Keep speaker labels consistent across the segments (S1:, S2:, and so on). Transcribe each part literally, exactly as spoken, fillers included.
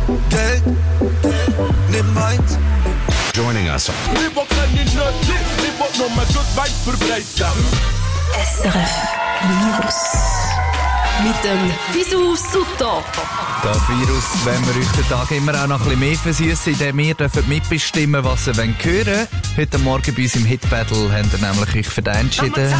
S1: Geld, nimm meins.
S2: Joining us.
S3: Lieber kann ich nicht, lieber nur mal gut weit verbreiten.
S4: S R F Virus. Mit dem Bisou Sutter.
S5: Das Virus, wenn wir euch den Tag immer auch noch ein bisschen mehr versüssen, indem ihr dürft mitbestimmen, was ihr hören wollt. Heute Morgen bei uns im Hit Battle haben wir nämlich euch für den entschieden.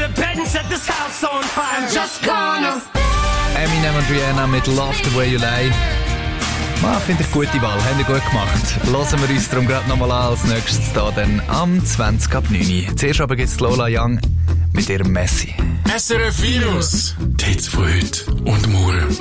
S5: Eminem und Rihanna mit Love the Way You Lie. Ah, finde ich gute Wahl, haben ihr gut gemacht. Hören wir uns darum gerade nochmal an, als nächstes da dann am zwanzig ab neun. Zuerst aber gibt es Lola Young mit ihrem Messi.
S6: S R F Virus, die Hits von heute und morgen.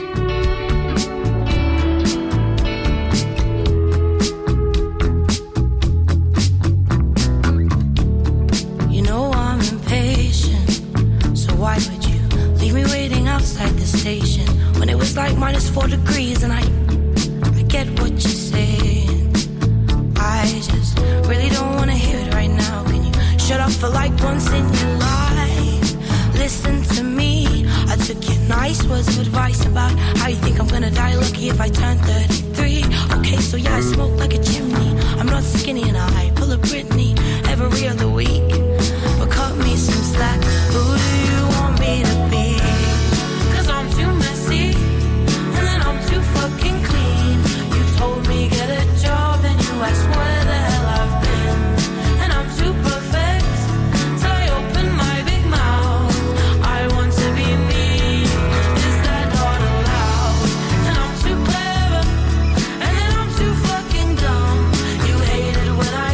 S7: You know I'm impatient, so why would you leave me waiting outside the station when it was like minus four degrees and I, I get what you're saying. I just really don't want to hear it right now. Can you shut up for like once in your life? Listen to me. I took your nice words of advice about how you think I'm gonna die lucky if I turn thirty-three. Okay, so yeah, I smoke like a chimney. I'm not skinny and I pull a Britney every other week. But cut me some slack. Who do you want me to be? Cause I'm too messy and then I'm too fucking clean. You told me get a job and you asked where the hell I've been. And I'm too perfect till I open my big mouth. I want to be me, is that not allowed? And I'm too clever and then I'm too fucking dumb. You hated when I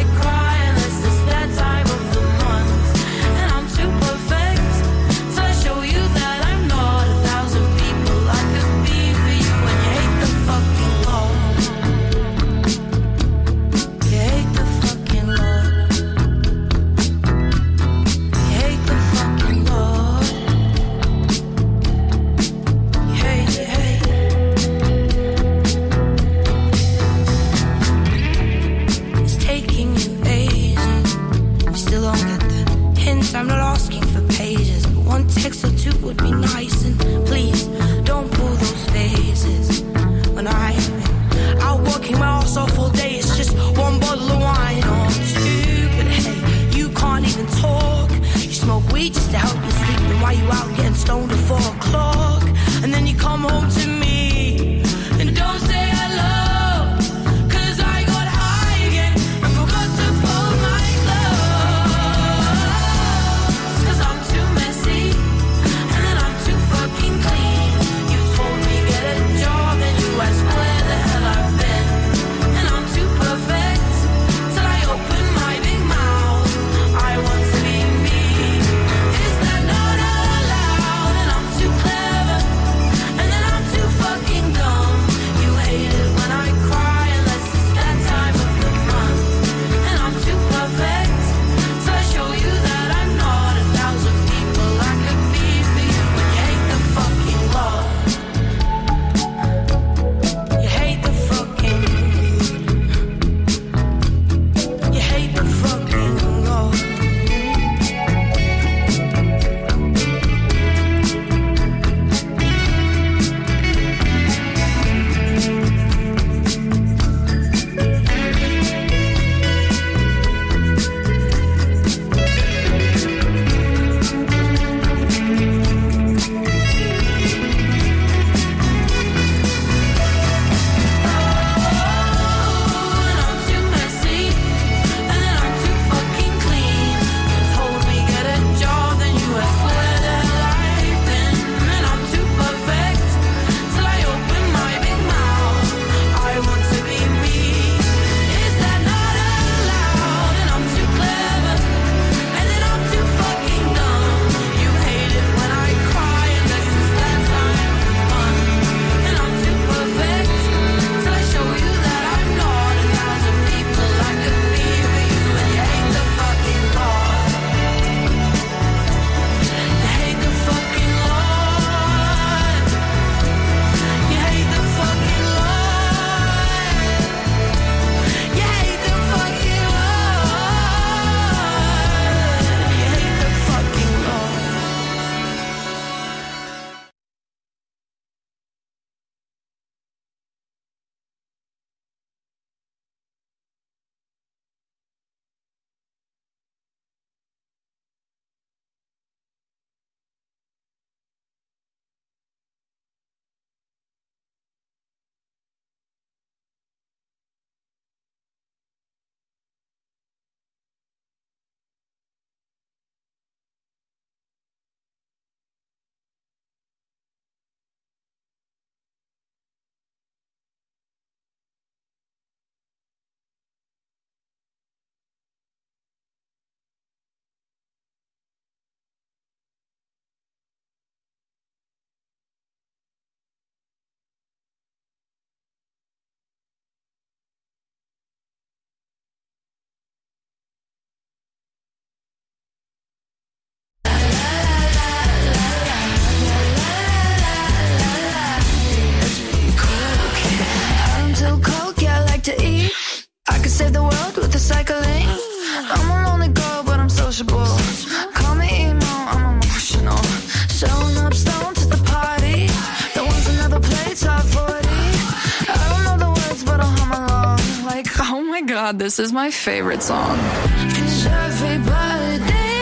S7: recycling. I'm a lonely girl, but I'm sociable. Call me emo, I'm emotional. Showing up stoned to the party. There was another play, top forty. I don't know the words, but I'll hum along. Like, oh my god, this is my favorite song. 'Cause everybody they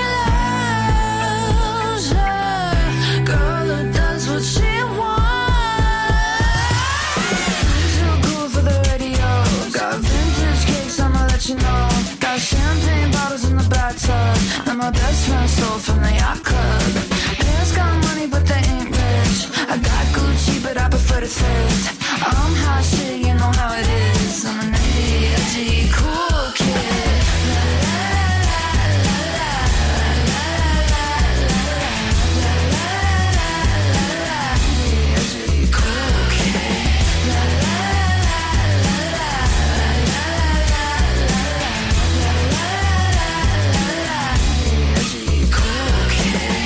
S7: loves her. Girl who does what she wants. Too cool for the radio. Got vintage cakes, I'ma let you know. Got champagne bottles in the bathtub that my best friend stole from the yacht club. Parents got money, but they ain't rich. I got Gucci, but I prefer to thrift. I'm hot shit, you know how it is. I'm an edgy, edgy, cool kid. La, la, la, la, la, la, la, la, la, la, edgy, cool kid. La, la, la, la, la, la, la, edgy, cool kid.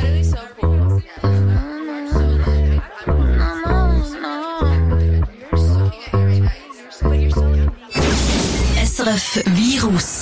S4: S R F Virus.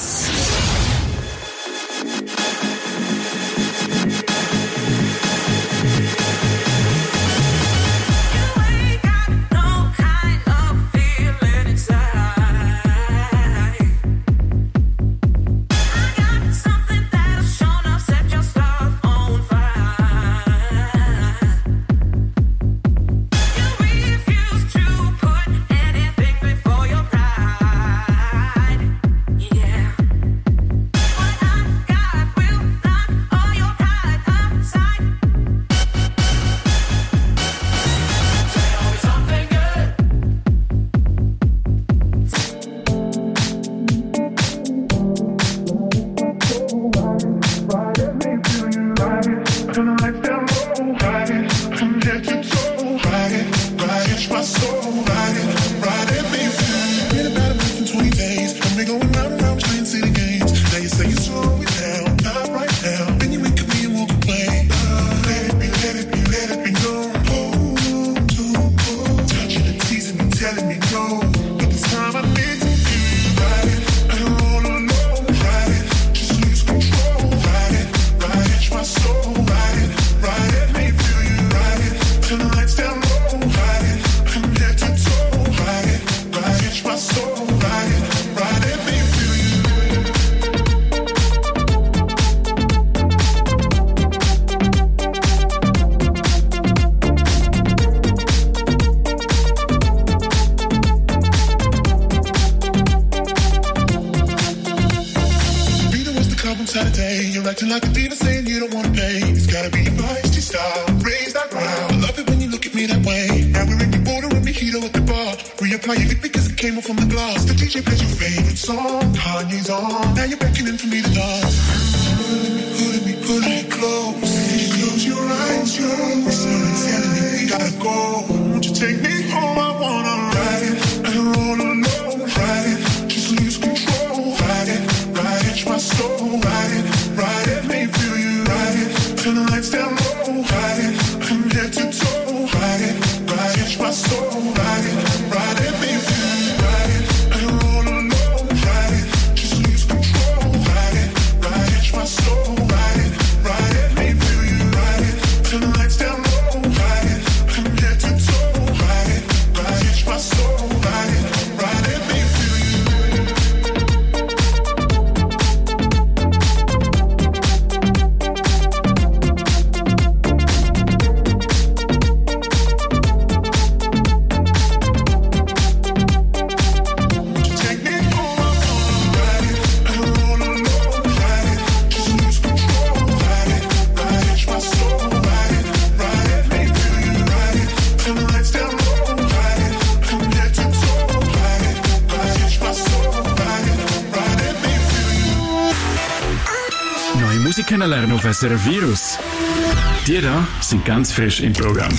S6: Kennenlernen auf S R F Virus. Die da sind ganz frisch im Programm.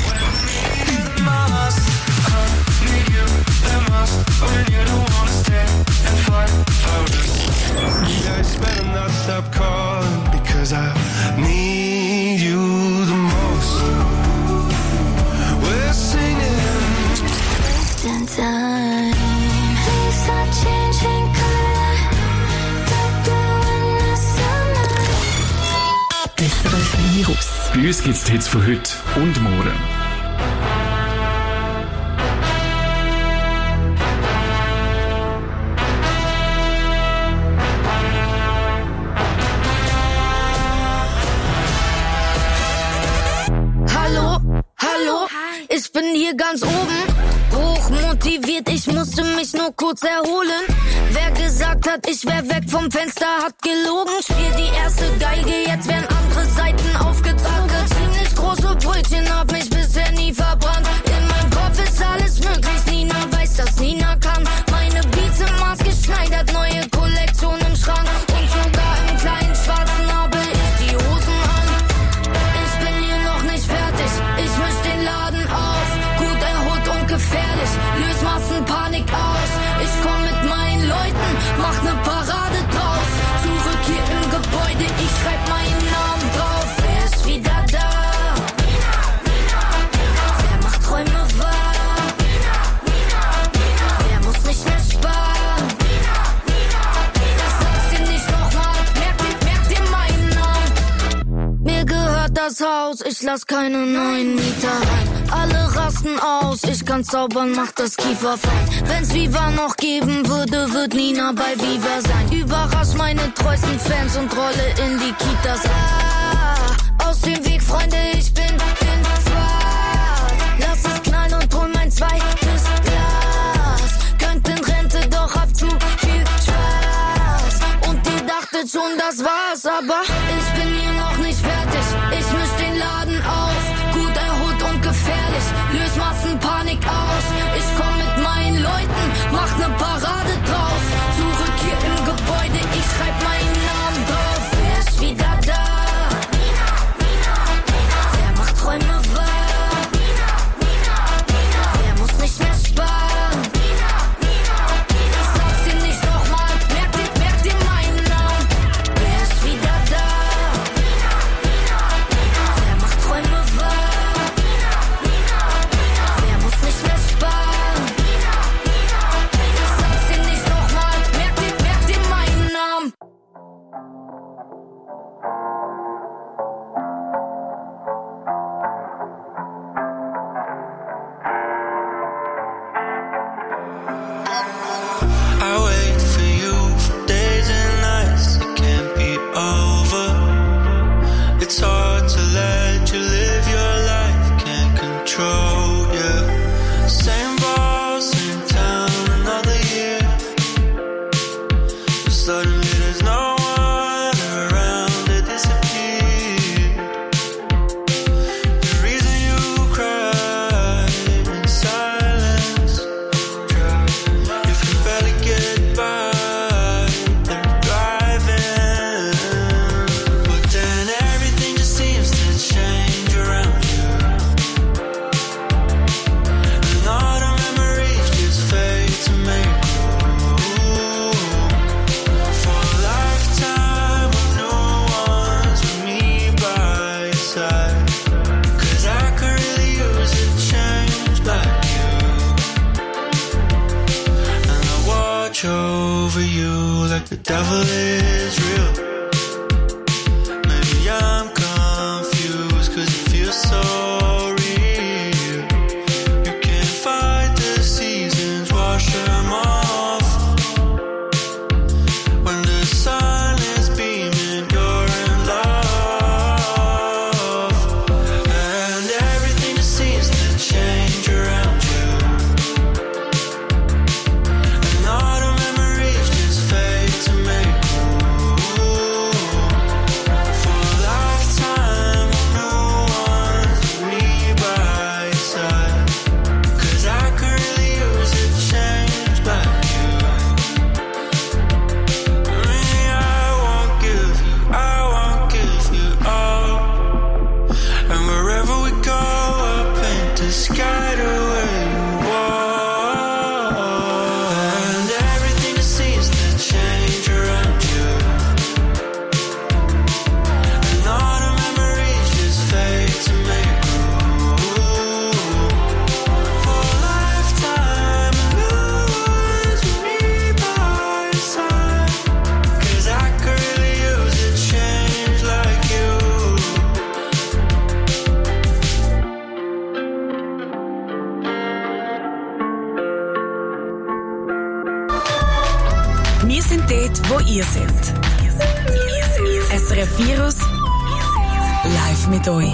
S7: Time, things are changing color.
S6: Bei uns gibt es die Hits von heute und morgen.
S7: Hallo, hallo, ich bin hier ganz oben. Hochmotiviert, ich musste mich nur kurz erholen. Wer gesagt hat, ich wär weg vom Fenster, hat gelogen. Spiel die erste Geige, jetzt werden andere Seiten aufgezogen. Ziemlich große Brötchen, hab mich bisher nie verbrannt. In meinem Kopf ist alles möglich, Nina weiß, dass Nina kann. Meine Beats sind maßgeschneidert, neue Kollektion im Schrank. Und sogar im kleinen Schwarzen habe ich die Hosen an. Ich bin hier noch nicht fertig, ich misch den Laden auf. Gut erholt und gefährlich, löse Massenpanik aus. Ich komm mit meinen Leuten, mach ne Parade draus. Zurück hier im Gebäude, ich schreib meinen Namen drauf. Wer ist wieder da? Nina, Nina, Nina. Wer macht Träume wahr? Nina, Nina, Nina. Wer muss nicht mehr sparen? Nina, Nina, Nina. Ich sag's dir nicht nochmal, merk dir, merk dir meinen Namen. Mir gehört das Haus, ich lass keine neuen Mieter rein. Alle rasten aus, ich kann zaubern, mach das Kiefer fein. Wenn's Viva noch geben würde, wird Nina bei Viva sein. Überrasch meine treuesten Fans und rolle in die Kitas. Ah, aus dem Weg, Freunde, ich bin in Fahrt. Lass es knallen und hol mein zweites Glas. Könnt in Rente, doch hab zu viel Spaß. Und ihr dachtet schon, das war's, aber ich bin hier noch nicht fertig. Ich misch den Laden auf, gut erholt und gefährlich, löse Massenpanik aus. Ich komm mit meinen Leuten, mach ne Parade draus. Zurück hier im Gebäude, ich schreib meinen Namen drauf. Wer ist wieder da? Nina, Nina, Nina. Wer macht Träume wahr? Nina, Nina, Nina. Wer muss nicht mehr sparen? Nina, Nina, Nina. Ich sag's dir nicht nochmal, merk dir, merk dir meinen Namen. Wer ist wieder da? Nina, Nina, Nina. Wer macht Träume wahr? Nina, Nina, Nina. Wer muss nicht mehr sparen? Nina, Nina, Nina. Ich sag's dir nicht nochmal, merk dir, merk dir meinen Namen.
S1: I wait for you for days and nights. It can't be over. It's hard to let you live your life. Can't control you. Same ball, same town, another year. Suddenly there's no one around. It disappeared. The reason you cry in silence. You can barely get by. They're driving, but then everything just seems to change around you, and all the memories just fade to make room for a lifetime of new ones with me by your side. 'Cause I could really use a change like you, and I watch over you like the devil is real. Maybe I'm confused 'cause it feels so real. You can't fight the seasons, wash them off. When the sun is beaming, you're in love, and everything just seems to change around you, and all the memories just fade to make room
S2: Wir sind dort, wo ihr seid. S R F Virus live mit euch.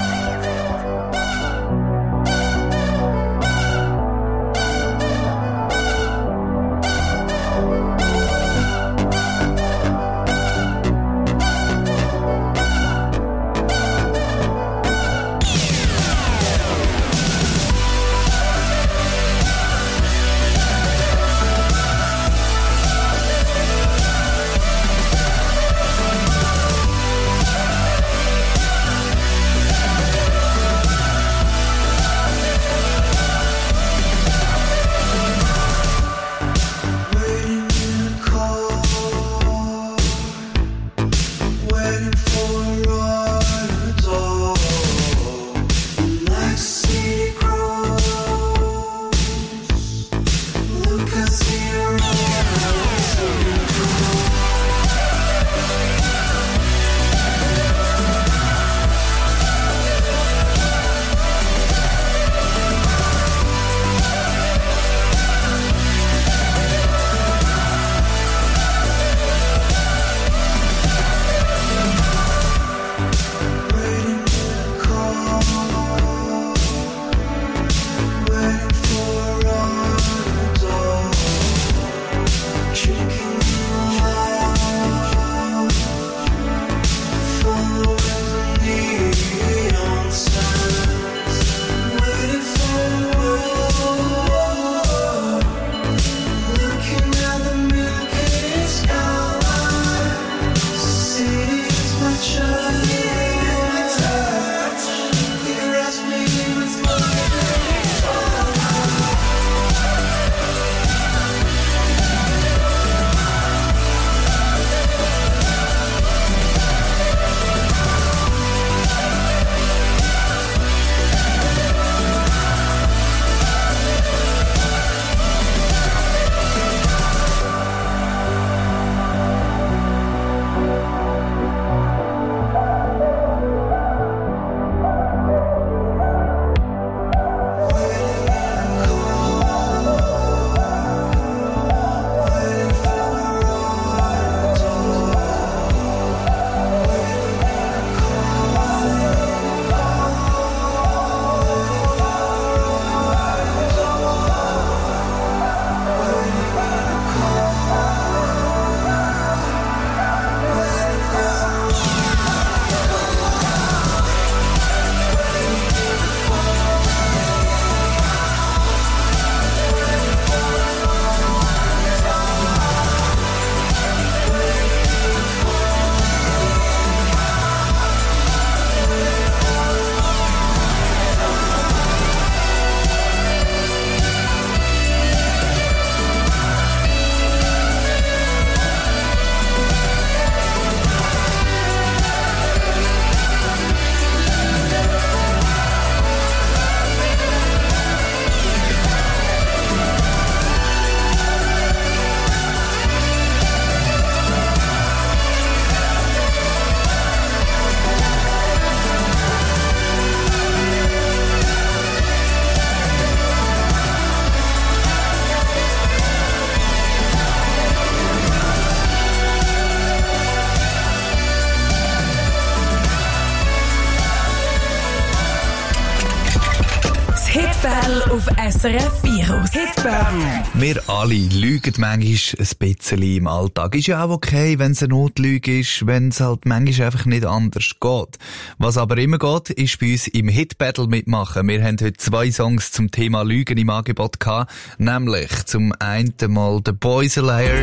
S8: Hitbattle auf S R F Virus. Hitbattle.
S5: Wir alle lügen manchmal ein bisschen im Alltag. Ist ja auch okay, wenn es eine Notlüge ist, wenn es halt manchmal einfach nicht anders geht. Was aber immer geht, ist bei uns im Hitbattle mitmachen. Wir haben heute zwei Songs zum Thema Lügen im Angebot gehabt. Nämlich zum einen mal The Boys a Liar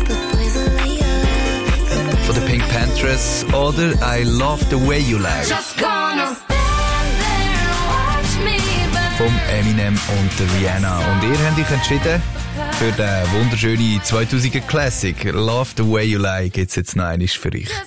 S5: von den Pink Panthers oder I Love the Way You Lie vom Eminem und der Rihanna. Und ihr habt euch entschieden für den wunderschönen zweitausender Classic Love the Way You Lie gibt's jetzt noch einmal für euch.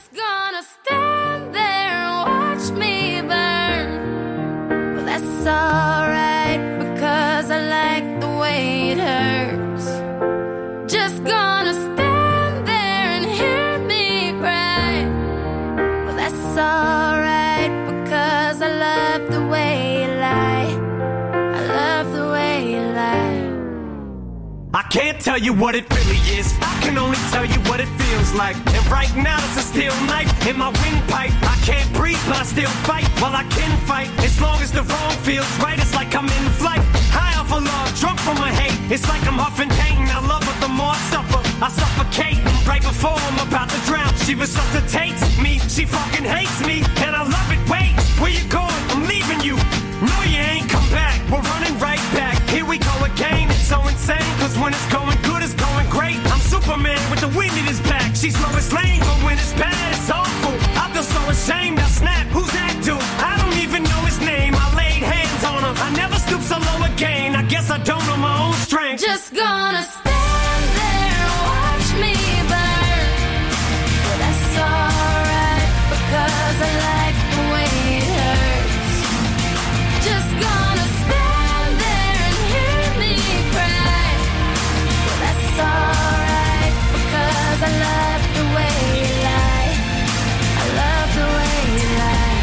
S9: I can't tell you what it really is. I can only tell you what it feels like. And right now it's a steel knife in my windpipe. I can't breathe, but I still fight. Well, I can fight as long as the wrong feels right. It's like I'm in flight, high off of love, drunk from my hate. It's like I'm huffing pain. I love her the more I suffer. I suffocate right before I'm about to drown. She resuscitates me. She fucking hates me, and I love it. Wait, where you going? I'm leaving you. No, you ain't come back. We're running right back. Here we go again. It's so insane, cause when it's going good, it's going great. I'm Superman with the wind in his back. She's Lois Lane, but when it's bad, it's awful. I feel so ashamed. I snap. Who's that dude? I don't even know his name. I laid hands on her. I never stoop so low again. I guess I don't know my own strength.
S7: Just gonna stand there and watch me burn. But that's alright, because I like the way it hurts. Just gonna stand there and hear me cry. But that's alright, because I love the way you lie. I love the way you lie.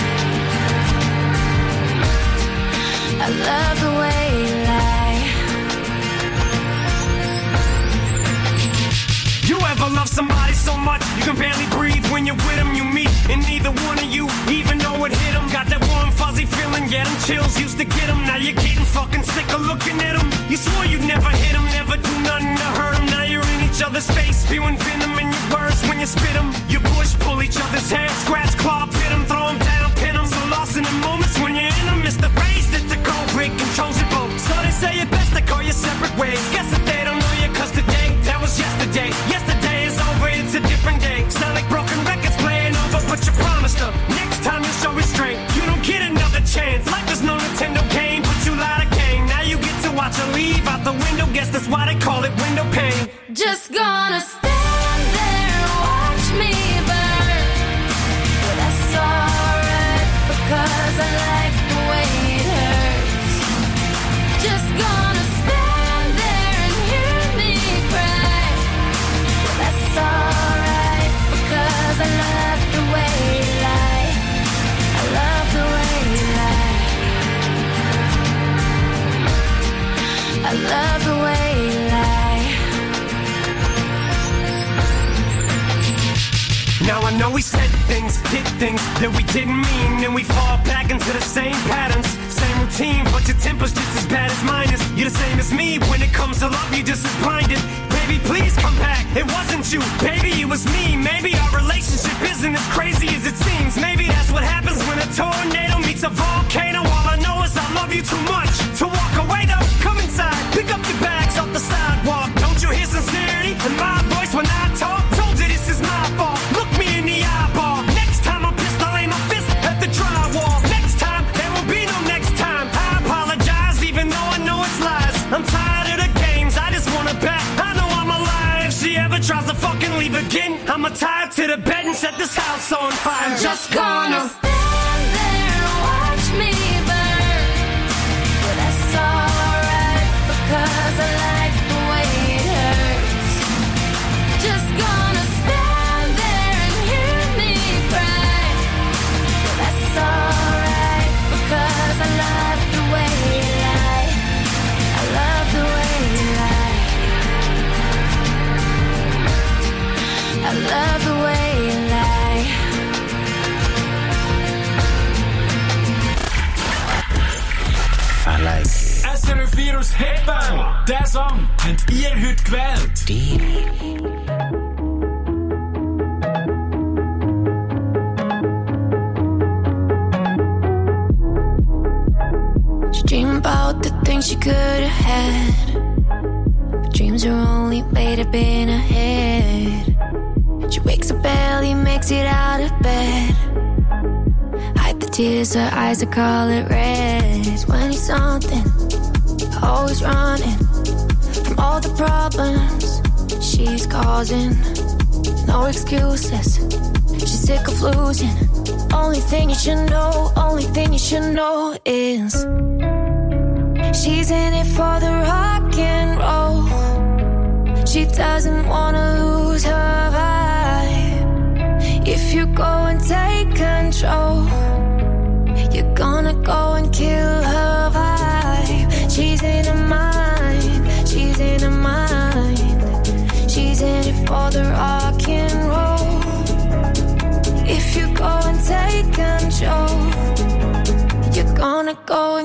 S7: I love the way you lie.
S9: You ever love somebody so much you can barely breathe when you're with them? You meet, and neither one of you even know it hit them. Got that warm fuzzy feeling, yeah, them chills used to get them. Now you're getting fucking sick of looking at them. You swore you'd never hit them, never do nothing to hurt them. Now you're in each other's face, spewing venom in your words when you spit them. You push, pull each other's hair, scratch, claw, pit them, throw them down, pin them. So lost in the moments when you're in them, it's the race that the cold break controls your boat. So they say it best to call you separate ways. Guess that they don't know you, cause today, that was yesterday. Yesterday is over, it's a different day. Sound like broken records playing over, but you promised her next time you'll show restraint. You don't get another chance. Life is no Nintendo game, but you lied again. Now you get to watch her leave out the window. Guess that's why they call it window pane.
S7: Just gonna stand there and watch me burn. But that's alright, because I like the way it hurts. Just gonna stand there and hear me cry. But that's alright, because I love the way you lie. I love the way you lie. I love the way you lie.
S9: Now I know we said things, did things that we didn't mean, and we fall back into the same patterns, same routine, but your temper's just as bad as mine is. You're the same as me, when it comes to love, you're just as blinded. Baby, please come back, it wasn't you, baby, it was me. Maybe our relationship isn't as crazy as it seems. Maybe that's what happens when a tornado meets a volcano. All I know is I love you too much to walk away though. Come inside, pick up your bags off the sidewalk. Don't you hear sincerity in my voice when I talk? Told you this is my fault. Look me in the eyeball. Next time I'm pissed, I'll aim my fist at the drywall. Next time, there will be no next time. I apologize, even though I know it's lies. I'm tired of the games, I just wanna bet. I know I'm alive. If she ever tries to fucking leave again, I'ma tie her to the bed and set this house on fire. I'm just gonna
S7: stand there and watch me burn. But that's alright, because I like the way it hurts. Just gonna stand there and hear me cry. But that's alright, because I love the way you lie. I love the way you lie. I love the way you lie.
S10: I like
S6: S R F vier aus Hitbang. Der Song habt ihr heute gewählt.
S10: die.
S7: She dream about the things she could have had, but dreams are only made up in her head. She wakes up early, makes it out of bed, hide the tears, her eyes are color red. twenty something, always running from all the problems she's causing. No excuses, she's sick of losing. Only thing you should know, only thing you should know is she's in it for the rock and roll. She doesn't wanna lose her vibe. If you go and take control, you're gonna go and kill her vibe. She's in her mind, she's in her mind.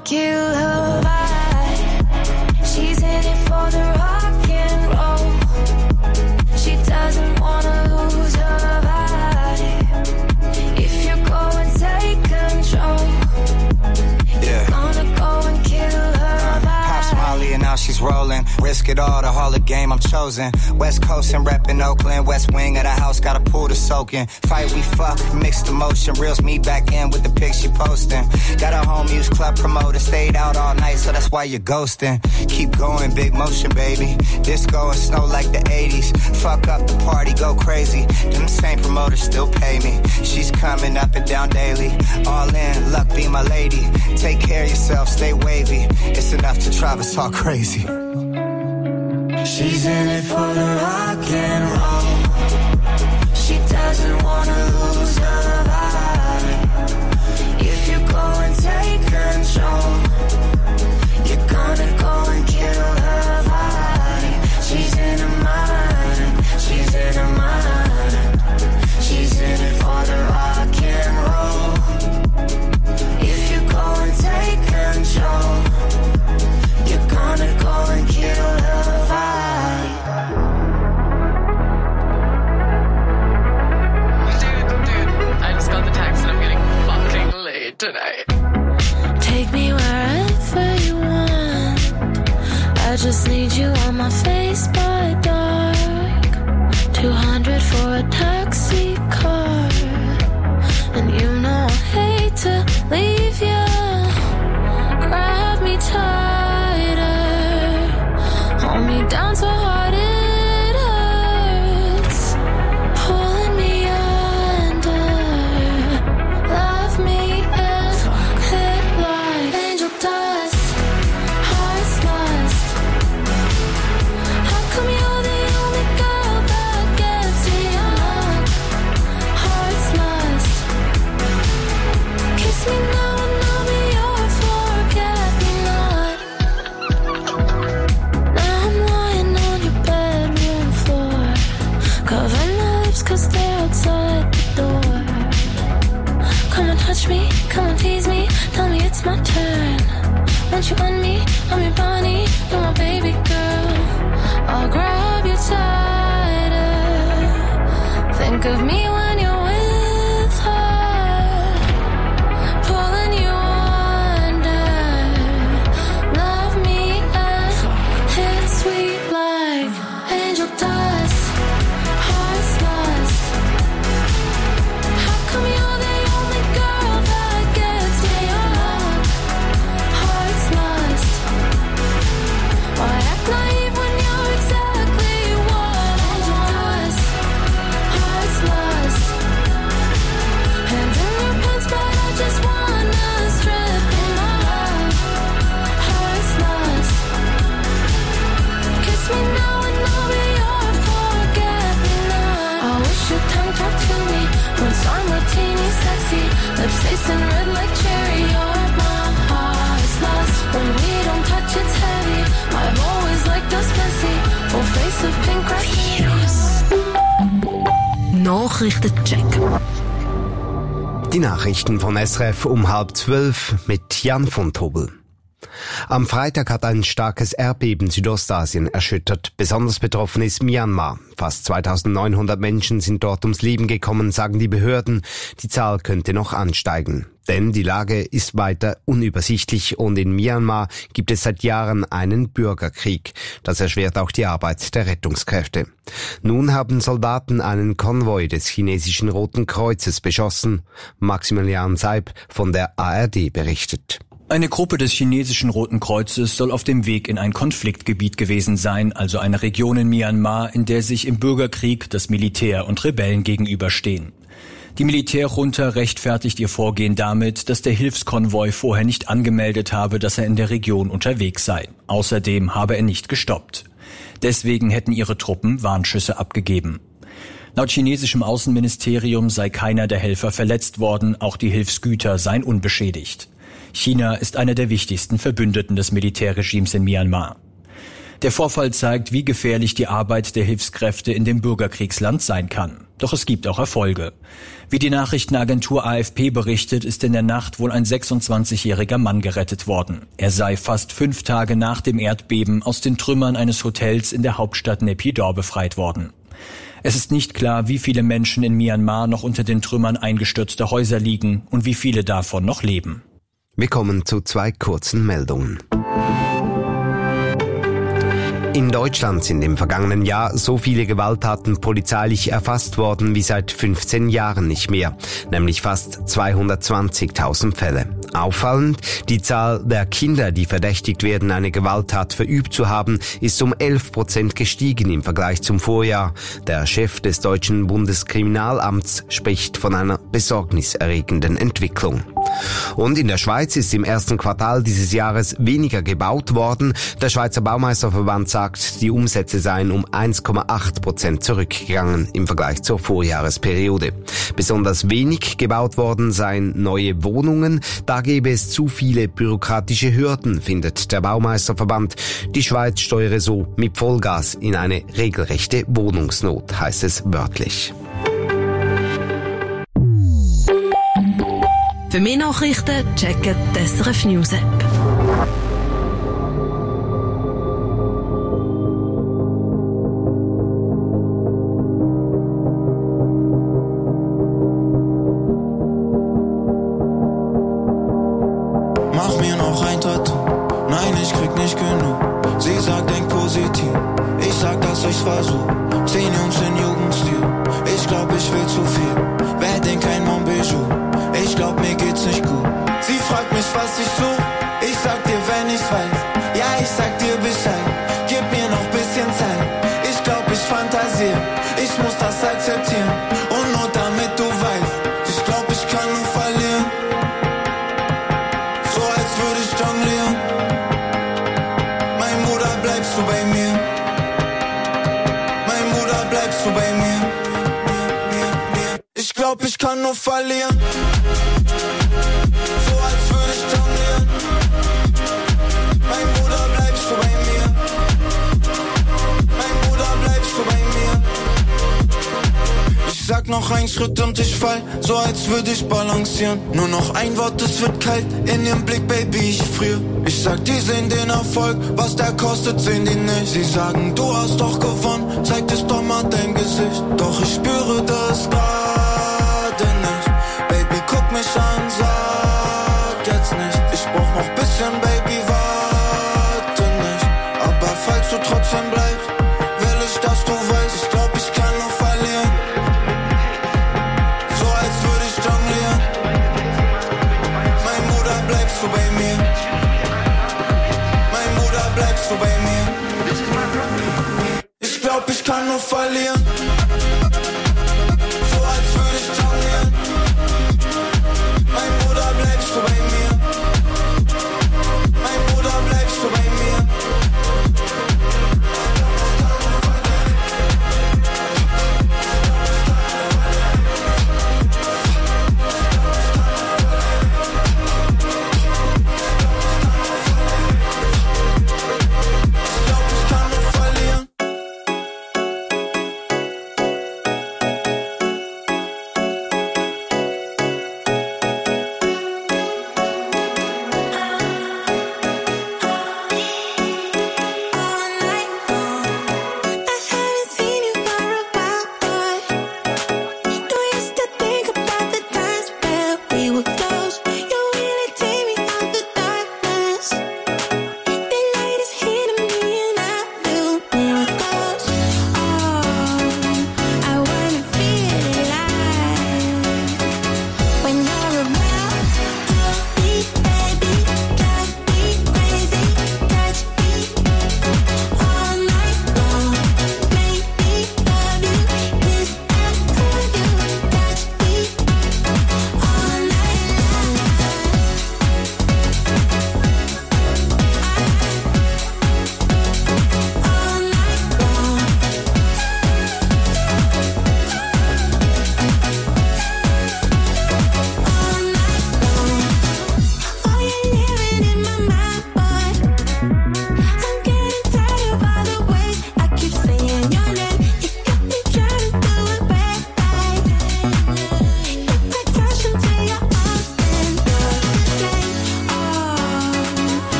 S7: and kill her vibe. She's in it for the rock and roll. She doesn't wanna lose her vibe. If you go and take control,
S11: yeah.
S7: Gonna go and kill her vibe.
S11: Pops Molly and now she's rolling. Risk it all, the Hall of Game I'm chosen. West Coast and reppin' Oakland. West wing of the house, got a pool to soak in. Fight we fuck, mixed emotion. Reels me back in with the pics she posting. Got a home use club promoter. Stayed out all night, so that's why you're ghosting. Keep going, big motion, baby. Disco and snow like the eighties. Fuck up the party, go crazy. Them same promoters still pay me. She's coming up and down daily. All in, luck be my lady. Take care of yourself, stay wavy. It's enough to drive us all crazy.
S7: She's in it for the rock and roll. She doesn't wanna lose her vibe. If you go and take control, you're gonna go and kill her vibe. She's in her mind, she's in her mind. She's in it for the rock and roll. If you go and take control, you're gonna go and kill her vibe.
S12: Dude, dude, I just got the text and I'm getting fucking late tonight.
S7: Take me wherever you want. I just need you on my face by dark. Two hundred for a taxi car. And you know I hate to leave you. Grab me tighter. Hold me down so hard it hurts. Pulling me under. Love me and hit like angel dust. Heart's lost. How come you're the only girl that gets me up? Heart's lost. Kiss me now and I'll be your forget-me-not. Now I'm lying on your bedroom floor, covering my lips cause they're outside the door. Come and touch me, come and tease me, tell me it's my turn. Won't you on me, I'm your bunny, you're my baby girl. I'll grab you tighter. Think of me when you're with her, pulling you under. Love me and hit sweet like angel dust. Heart's lost. How come you're the only girl that gets me up? Heart's lost. Why act naive when you're exactly what angel dust? Heart's lost. Hands in your pants, but I just wanna strip them off. Heart's lost. Kiss me now and I'll be your forget-me-not. I wish your tongue talked to me when I'm martini sexy. Lips tasting red like cherry. You're my heart's lost. When we don't touch, it's heavy. I've always liked us messy. Full face of pink raspberries.
S4: Nachrichtencheck.
S13: Die Nachrichten von S R F um halb zwölf mit Jan von Tobel. Am Freitag hat ein starkes Erdbeben Südostasien erschüttert. Besonders betroffen ist Myanmar. Fast zweitausendneunhundert Menschen sind dort ums Leben gekommen, sagen die Behörden. Die Zahl könnte noch ansteigen. Denn die Lage ist weiter unübersichtlich und in Myanmar gibt es seit Jahren einen Bürgerkrieg. Das erschwert auch die Arbeit der Rettungskräfte. Nun haben Soldaten einen Konvoi des chinesischen Roten Kreuzes beschossen. Maximilian Seib von der A R D berichtet.
S14: Eine Gruppe des chinesischen Roten Kreuzes soll auf dem Weg in ein Konfliktgebiet gewesen sein, also eine Region in Myanmar, in der sich im Bürgerkrieg das Militär und Rebellen gegenüberstehen. Die Militärjunta rechtfertigt ihr Vorgehen damit, dass der Hilfskonvoi vorher nicht angemeldet habe, dass er in der Region unterwegs sei. Außerdem habe er nicht gestoppt. Deswegen hätten ihre Truppen Warnschüsse abgegeben. Laut chinesischem Außenministerium sei keiner der Helfer verletzt worden, auch die Hilfsgüter seien unbeschädigt. China ist einer der wichtigsten Verbündeten des Militärregimes in Myanmar. Der Vorfall zeigt, wie gefährlich die Arbeit der Hilfskräfte in dem Bürgerkriegsland sein kann. Doch es gibt auch Erfolge. Wie die Nachrichtenagentur A F P berichtet, ist in der Nacht wohl ein sechsundzwanzigjähriger Mann gerettet worden. Er sei fast fünf Tage nach dem Erdbeben aus den Trümmern eines Hotels in der Hauptstadt Naypyidaw befreit worden. Es ist nicht klar, wie viele Menschen in Myanmar noch unter den Trümmern eingestürzter Häuser liegen und wie viele davon noch leben.
S13: Wir kommen zu zwei kurzen Meldungen. In Deutschland sind im vergangenen Jahr so viele Gewalttaten polizeilich erfasst worden wie seit fünfzehn Jahren nicht mehr, nämlich fast zweihundertzwanzigtausend Fälle. Auffallend, die Zahl der Kinder, die verdächtigt werden, eine Gewalttat verübt zu haben, ist um elf Prozent gestiegen im Vergleich zum Vorjahr. Der Chef des deutschen Bundeskriminalamts spricht von einer besorgniserregenden Entwicklung. Und in der Schweiz ist im ersten Quartal dieses Jahres weniger gebaut worden. Der Schweizer Baumeisterverband sagt, die Umsätze seien um eins Komma acht Prozent zurückgegangen im Vergleich zur Vorjahresperiode. Besonders wenig gebaut worden seien neue Wohnungen. Da gäbe es zu viele bürokratische Hürden, findet der Baumeisterverband. Die Schweiz steuere so mit Vollgas in eine regelrechte Wohnungsnot, heißt es wörtlich.
S4: Für mehr Nachrichten checken die S R F News App.
S1: Mach mir noch ein Tattoo, nein, ich krieg nicht genug. Sie sagt, denk positiv, ich sag, dass ich's versuch. Zehn Jungs in Jugendstil, ich glaub, ich will zu viel. Wer denkt kein Montbijou, ich glaub, mir geht's nicht gut. Sie fragt mich, was ich such, ich sag dir, wenn ich's weiß. Ja, ich sag dir Bescheid, gib mir noch bisschen Zeit. Ich glaub, ich fantasier, ich muss das akzeptieren. Und nur damit du weißt, ich glaub, ich kann nur verlieren. So als würde ich jonglieren. Mein Bruder, bleibst du bei mir? Mein Bruder, bleibst du bei mir? Ich glaub, ich kann nur verlieren. So als würde ich jonglieren. Mein Bruder, bleibst du bei mir? Mein Bruder, bleibst du bei mir? Ich sag noch einen Schritt und ich fall, so als würde ich balancieren. Nur noch ein Wort, es wird kalt in ihrem Blick, Baby, ich friere. Ich sag, die sehen den Erfolg, was der kostet, sehen die nicht. Sie sagen, du hast doch gewonnen, zeig es doch mal dein Gesicht. Doch ich spüre das gerade nicht. Baby, guck mich an, sag jetzt nicht. Ich brauch noch bisschen, Baby, warte nicht. Aber falls du trotzdem bleibst, will ich, dass du weißt, ich glaub, ich kann nur verlieren. So als würde ich jonglieren. Mein Bruder, bleibst du bei mir? Mein Bruder, bleibst du bei mir? Ich glaub, ich kann nur verlieren. So als würde ich jonglieren. Mein Bruder, bleibst du bei mir? Mein Bruder, bleibst du bei mir? Ich glaub, ich kann nur verlieren.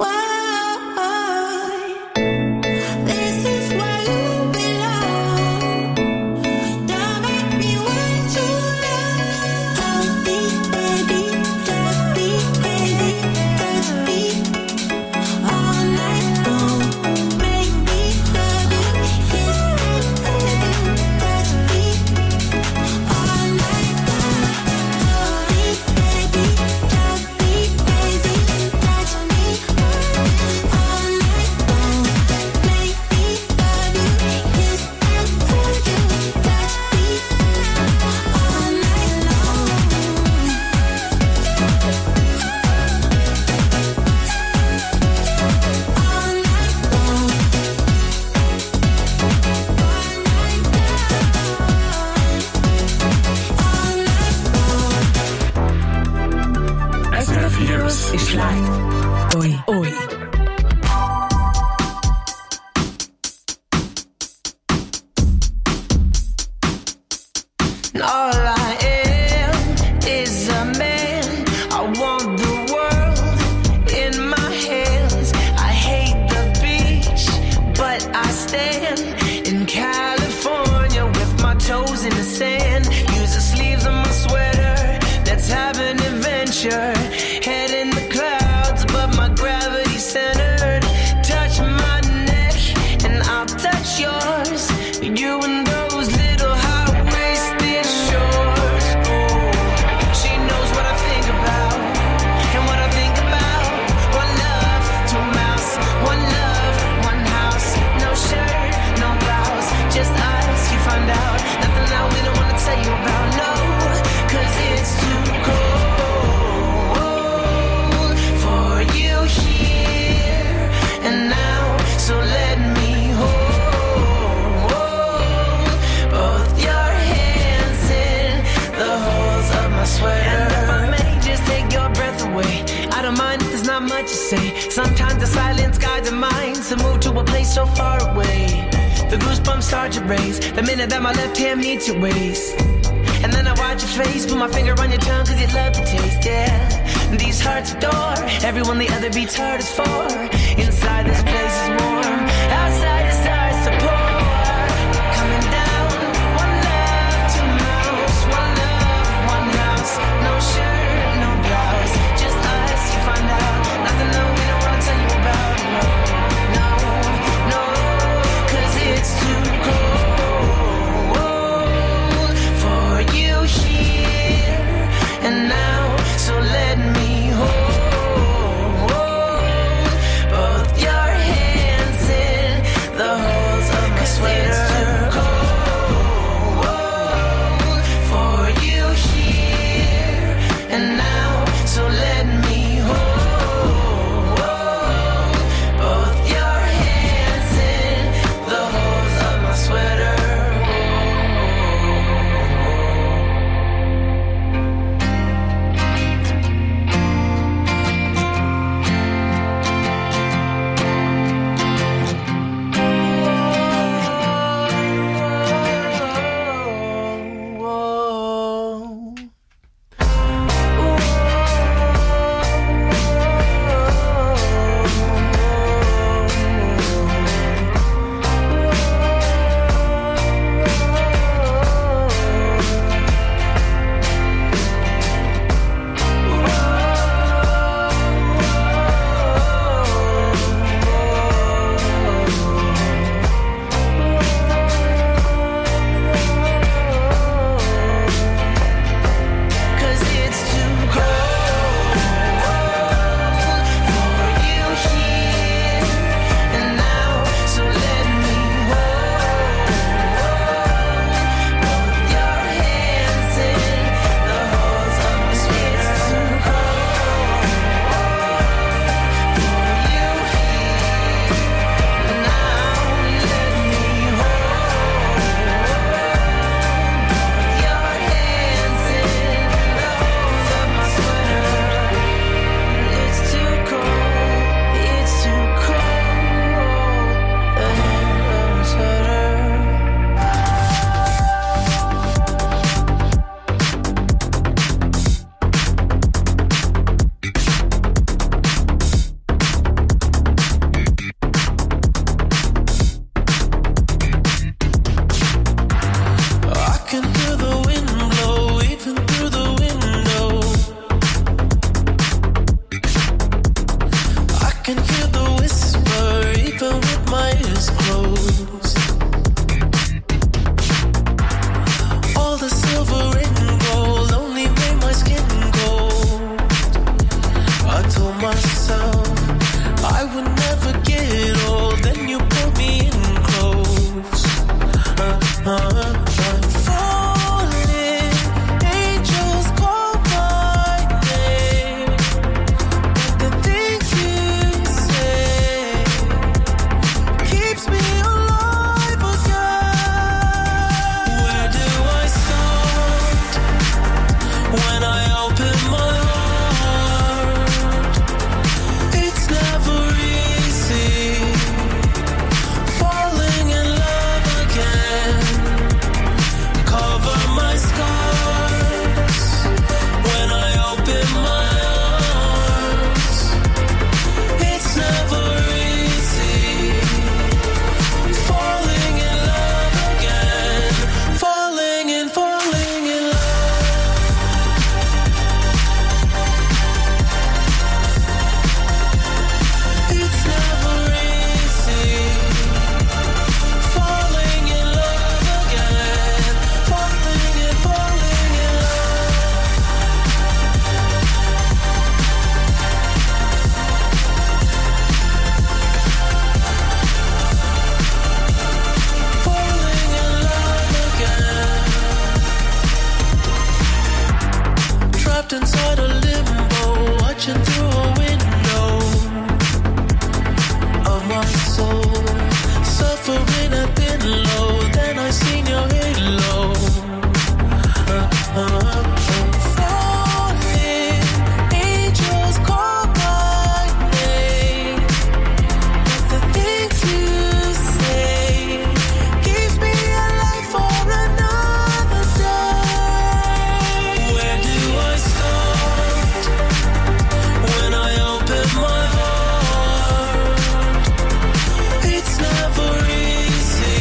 S15: Sometimes the silence guides the mind to move to a place so far away. The goosebumps start to raise the minute that my left hand meets your waist. And then I watch your face, put my finger on your tongue cause you love the taste, yeah. These hearts adore everyone the other beats hardest for. Inside this place is warm, outside the stars to pour. Coming down, one love, two mouths, one love, one house. No shirt, no blouse, just us, you find out. Nothing that we don't wanna tell you about, no, no, no. Cause it's too cold for you here and now. So let me hold
S1: can hear the whisper even with my eyes closed. All the silver and gold only made my skin cold. I told myself I would never get old. Then you put me in close. Uh, uh, I'm falling. Angels call my name. But the things you say keeps me alive again. Where do I start when I open my heart? It's never easy falling in love again. Cover my scars when I open my arms. It's never easy falling in love again. Falling and falling in love. It's never easy falling in love again. Falling and falling in love. Falling in love again. Trapped inside a limbo, watching through a window of my soul, suffering a bit low. Then I seen your halo. Uh, uh, uh, falling, angels call my name. But the things you say keeps me alive for another day. Where do I start when I open my heart? It's never easy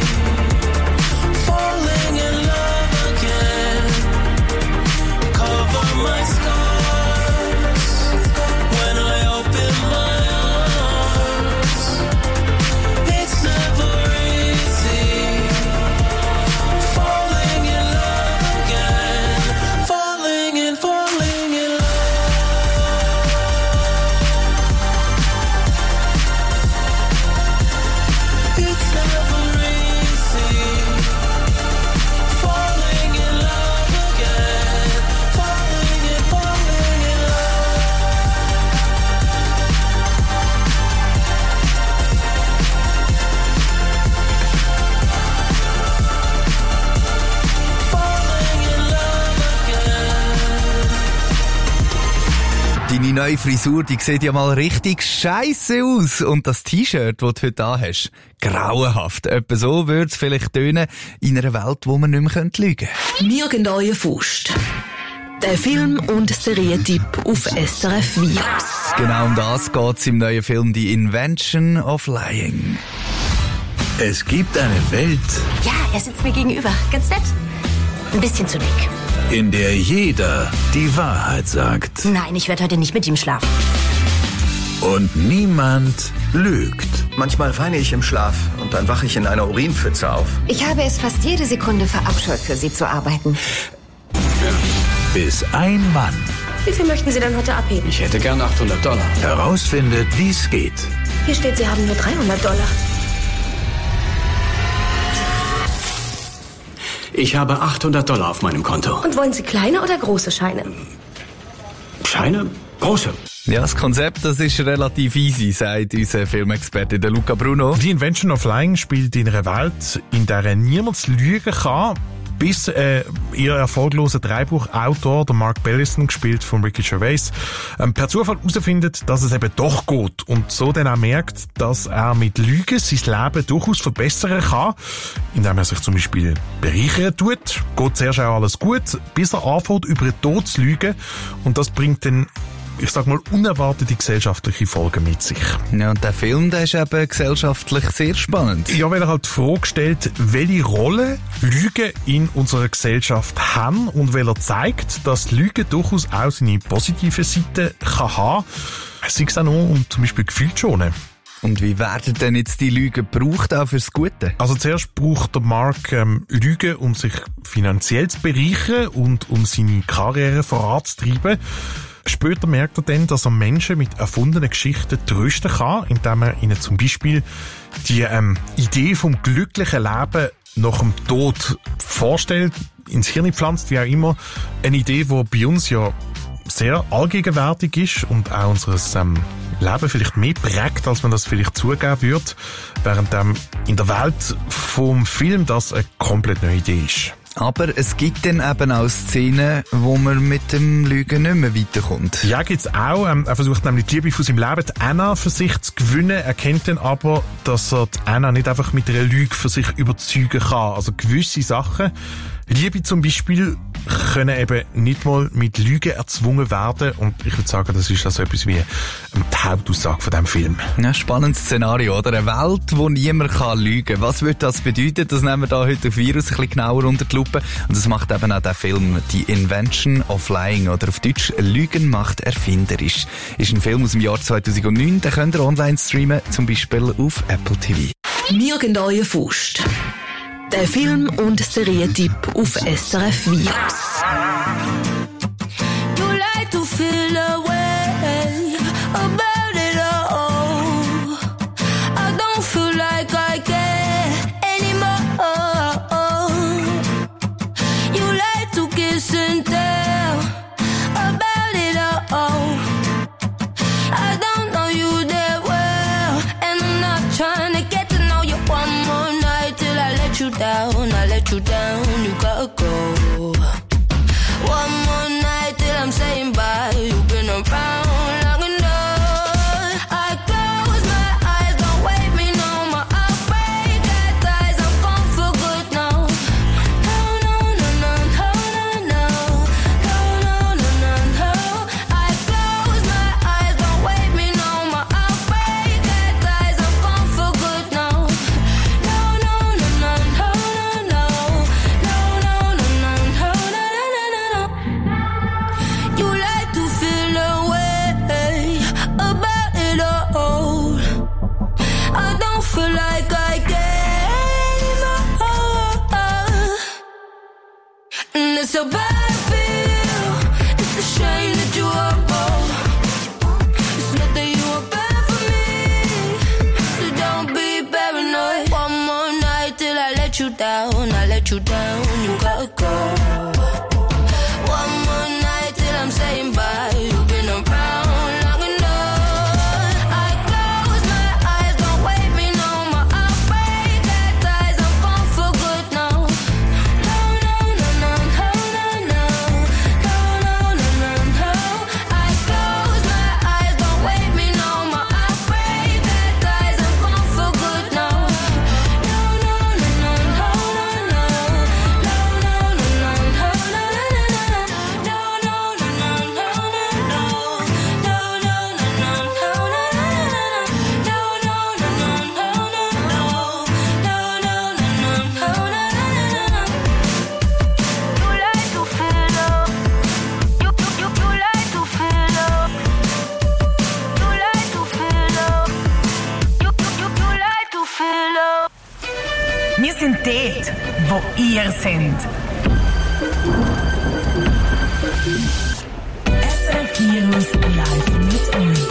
S1: falling in love again. Cover my scars when I open my arms. It's never easy falling in love again. Falling and falling in love. It's never easy falling in love again. Falling and falling in love. Falling in love again.
S5: Deine neue Frisur, die sieht ja mal richtig scheisse aus. Und das T-Shirt, das du heute an hast, grauenhaft. Etwa so würde es vielleicht tönen in einer Welt, wo man nicht mehr lügen könnte.
S4: Nirgendwo Faust. Der Film- und Serientipp auf S R F Virus.
S5: Genau um das geht's im neuen Film The Invention of Lying.
S16: Es gibt eine Welt,
S17: Ja, er sitzt mir gegenüber. Ganz nett. Ein bisschen zu dick.
S16: in der jeder die Wahrheit sagt
S17: Nein, ich werde heute nicht mit ihm schlafen.
S16: und niemand lügt.
S18: Manchmal weine ich im Schlaf und dann wache ich in einer Urinpfütze auf.
S17: Ich habe es fast jede Sekunde verabscheut, für Sie zu arbeiten.
S16: Bis ein Mann
S17: Wie viel möchten Sie denn heute abheben?
S16: Ich hätte gern achthundert Dollar. Herausfindet, wie es geht.
S17: Hier steht, Sie haben nur dreihundert Dollar.
S6: Ich habe achthundert Dollar auf meinem Konto.
S17: Und wollen Sie kleine oder große Scheine?
S6: Scheine? Große.
S5: Ja, das Konzept, das ist relativ easy, sagt unser Filmexperte der Luca Bruno.
S19: The Invention of Lying spielt in einer Welt, in der niemand lügen kann, bis äh, ihr erfolgloser Drehbuchautor, der Mark Bellison, gespielt von Ricky Gervais, ähm, per Zufall herausfindet, dass es eben doch geht und so dann auch merkt, dass er mit Lügen sein Leben durchaus verbessern kann, indem er sich zum Beispiel bereichern tut. Geht zuerst auch alles gut, bis er anfängt, über den Tod zu lügen, und das bringt dann, ich sag mal, unerwartete gesellschaftliche Folgen mit sich.
S5: Ja, und der Film, der ist eben gesellschaftlich sehr spannend.
S19: Ja, weil er halt die Frage stellt, welche Rolle Lügen in unserer Gesellschaft haben, und weil er zeigt, dass Lügen durchaus auch seine positive Seite kann haben. Sei es auch nur um zum Beispiel Gefühl zu schonen.
S5: Und wie werden denn jetzt die Lügen gebraucht, auch fürs Gute?
S19: Also zuerst braucht der Mark ähm, Lügen, um sich finanziell zu bereichern und um seine Karriere voranzutreiben. Später merkt er dann, dass er Menschen mit erfundenen Geschichten trösten kann, indem er ihnen zum Beispiel die ähm, Idee vom glücklichen Leben nach dem Tod vorstellt, ins Hirn pflanzt, wie auch immer. Eine Idee, die bei uns ja sehr allgegenwärtig ist und auch unseres ähm, Leben vielleicht mehr prägt, als man das vielleicht zugeben würde, während ähm, in der Welt vom Film das eine komplett neue Idee ist.
S5: Aber es gibt dann eben auch Szenen, wo man mit dem Lügen nicht mehr weiterkommt.
S19: Ja, gibt's auch. Ähm, er versucht nämlich die Liebe von seinem Leben, die Anna, für sich zu gewinnen. Er kennt dann aber, dass er die Anna nicht einfach mit einer Lüge für sich überzeugen kann. Also gewisse Sachen, Liebe zum Beispiel, können eben nicht mal mit Lügen erzwungen werden. Und ich würde sagen, das ist also etwas wie die Hauptaussage von diesem Film.
S5: Ja, spannendes Szenario, oder? Eine Welt, wo niemand kann lügen. Was würde das bedeuten? Das nehmen wir da heute auf Virus ein bisschen genauer unter die Lupe. Und das macht eben auch der Film The Invention of Lying, oder auf Deutsch Lügen macht erfinderisch. Ist ein Film aus dem Jahr zweitausendneun, den könnt ihr online streamen, zum Beispiel auf Apple T V.
S4: Nirgendwo Faust. Der Film- und Serientipp auf S R F Virus.
S7: You like to feel away about it all. I don't feel like I care anymore. You like to kiss and tell about it all. I don't know you that well, and I'm not trying to get to know you one more night till I let you down. I let you down, you gotta go. One more night till I'm saying bye. You've been around long enough. I close my eyes, don't wake me no more. I'll break that ties, I'm gone for good now. No, no, no, no, no, no, no, no, no, no, no. I close my eyes, don't wake me no more. I'll break that ties, I'm gone for good now. No, no, no, no, no, no, no, no, no, no, no, no, no, no. You like to feel away about it all. I don't feel like I care anymore. And it's so bad I feel. It's a shame that you are wrong. It's not that you are bad for me, so don't be paranoid. One more night till I let you down. I let you down, you gotta go. One more night till I'm saying bye. You've been around long enough. I close my eyes, don't wake me no more. I'll break that ties, I'm gone for good now. No, no, no, no, no, no, no, no, no, no, no. I close my eyes, don't wake me no more. I'll break that ties, I'm gone for good now. No, no, no, no, no, no, no, no, no, no, no, no,
S8: Wir sind dort, wo ihr seid. S R F Virus live mit euch.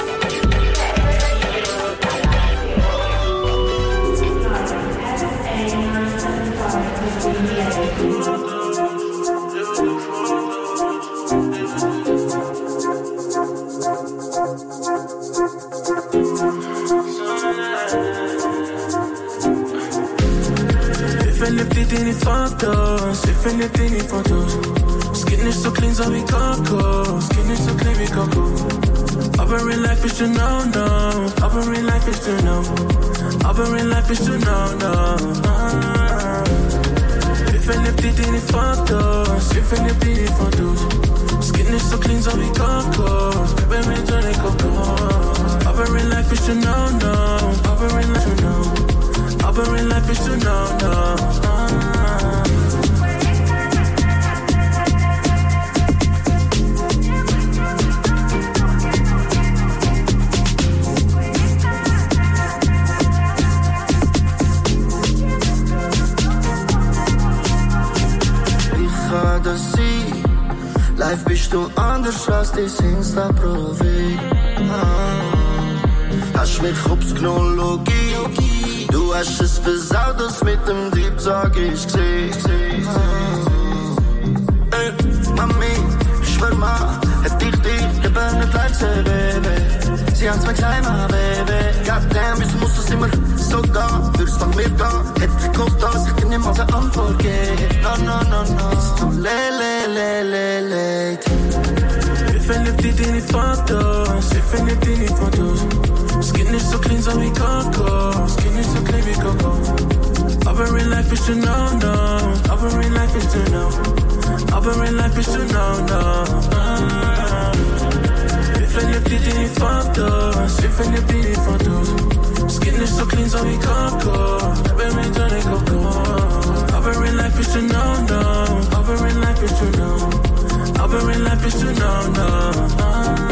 S1: Definitiv in die Fotos, definitiv in die Fotos. Es geht nicht so clean, so wie Coco. Es geht nicht so clean wie Coco. Aber real life ist to know, no. Aber real life ist to know. Aber real life ist to know, no. Ah. Definitiv in die Fotos, definitiv in die Fotos. Es geht nicht so clean, so wie Coco. Baby, mit so ne Coco. Aber real life ist to know, no. Aber real life to know. Aber real life is to know, no. Ah. Bist du anders als dein Insta-Profil? Ah. Hast mich aufs Chronologie. Du hast es versaut, das mit dem Dieb sag ich gesehen. Ah. Ey, Mami, ich schwör mal, hätt ich dich lieber nicht gleich gesehen, Baby. Sie haben zwei kleine Baby. Goddamn, wieso muss das immer so gehen? Würdest nach mir gehen? Hätte ich gehofft, dass ich dir niemals eine Antwort gebe. No, no, no, no. It's too late, late, late, late.
S20: Wir verliebt in deine Fotos, wir verliebt in die Fotos. Skin nicht so clean, so wie Coco. Skin nicht so clean wie Coco. Aber in life bist du no, no. Aber in life bist du no. Aber in life bist du no, no. Ah. Wir verliebt in deine Fotos, wir verliebt in die Fotos. Skin nicht so clean, so wie Coco. Aber mit Johnny Coco. Aber in life bist du no, no. Aber in life bist du no. Aber in life bist du no, no. Ah.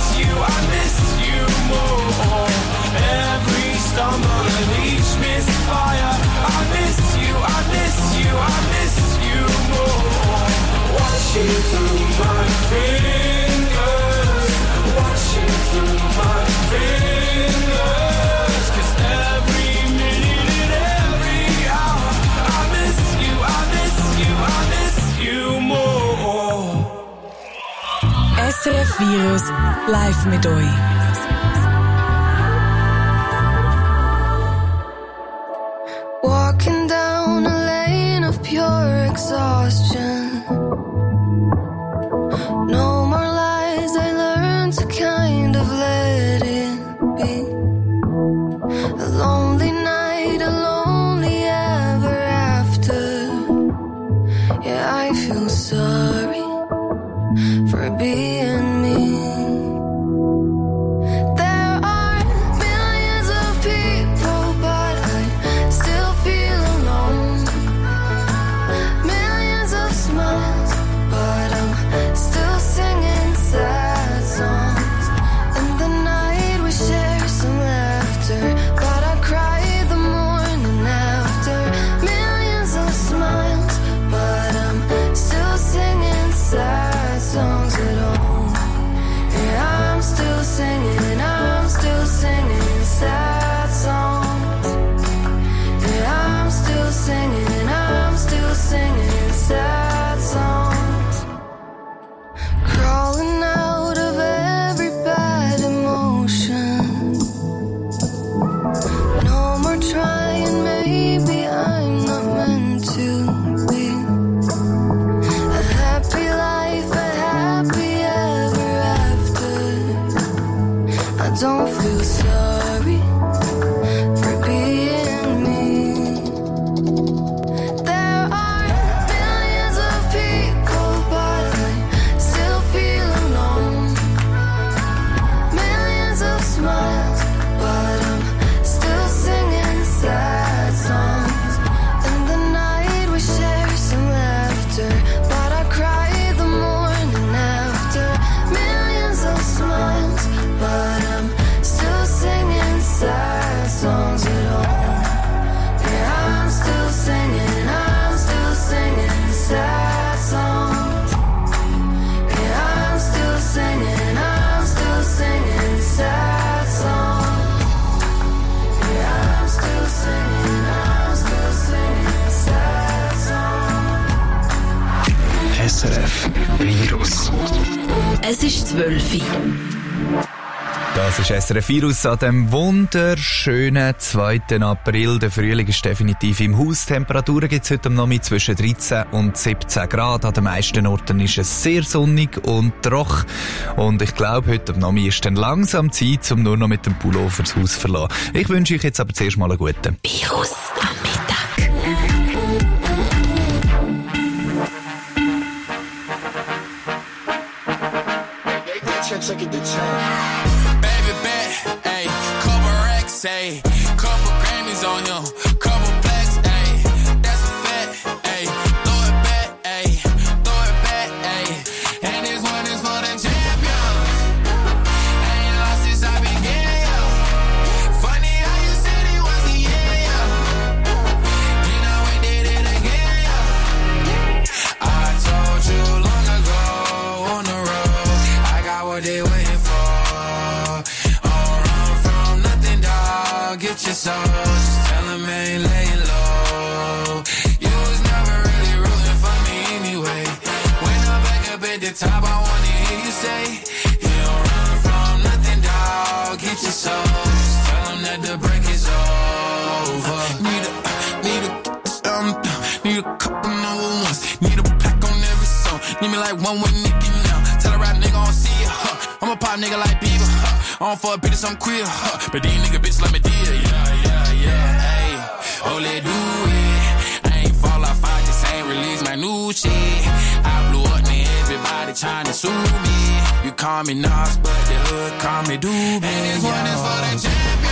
S1: Stumble and each misfire.
S2: Virus live mit euch.
S21: Walking down a lane of pure exhaustion. No more lies, I learned to kind of let it be. A lonely night, a lonely ever after. Yeah, I feel sorry for being me. There are millions of people, but I still feel alone. Millions of smiles, but I'm still singing sad songs. In the night we share some laughter, but I cry the morning after. Millions of smiles, but I'm still singing sad songs at home. Yeah, I'm still singing, I'm still singing sad songs. Yeah, I'm still singing, I'm still singing sad songs. Crawling out of every bad emotion. No more trying, maybe I'm not meant to be. A happy life, a happy ever after. I don't feel sorry for being me. There are millions of people, but I still feel alone. Millions of smiles, but I'm still singing sad songs. In the night we share some laughter, but I cry the morning after. Millions of smiles, but I'm still singing sad songs at home. Yeah, I'm still singing, I'm still singing sad songs. Yeah, I'm still singing, I'm still singing sad songs. Yeah, I'm still singing, I'm still singing sad songs.
S16: S R F Virus.
S4: Es ist zwölf Uhr.
S5: Das ist S R F Virus an dem wunderschönen zweiten April. Der Frühling ist definitiv im Haus. Temperaturen gibt es heute am Nachmittag zwischen dreizehn und siebzehn Grad. An den meisten Orten ist es sehr sonnig und trocken. Und ich glaube, heute am Nachmittag ist dann langsam Zeit, um nur noch mit dem Pullover das Haus zu verlassen. Ich wünsche euch jetzt aber zuerst mal einen guten
S4: Virus am Mittag.
S1: Baby bet, ayy, couple racks, ayy, couple Grammys on him, couple plaques, ayy, that's a fact, ayy, throw it back, ayy, throw it back, ayy, and this one is for the champions. Ain't lost since I began, yo. Funny how you said it was the end, yo. You know we did it again, yo. I told you long ago on the road, I got what they waiting for. Get your soul, just tell him I ain't laying low. You was never really rooting for me anyway. When I'm back up at the top, I wanna hear you say, you don't run from nothing, dawg. Get your soul, just tell him that the break is over. Need a, need a, um, need a couple number ones. Need a pack on every song. Need me like one with Nicky now. Tell a rap nigga I don't see ya, huh. I'm a pop nigga like Bieber, huh. I don't fuck bitches, I'm queer, huh. But these nigga bitches like me dear, yeah, yeah, yeah, ayy. Oh, let do it. I ain't fall off, I just ain't release my new shit. I blew up, man, everybody tryna sue me. You call me Nas, but the hood call me Doobie. And this one is for the champion.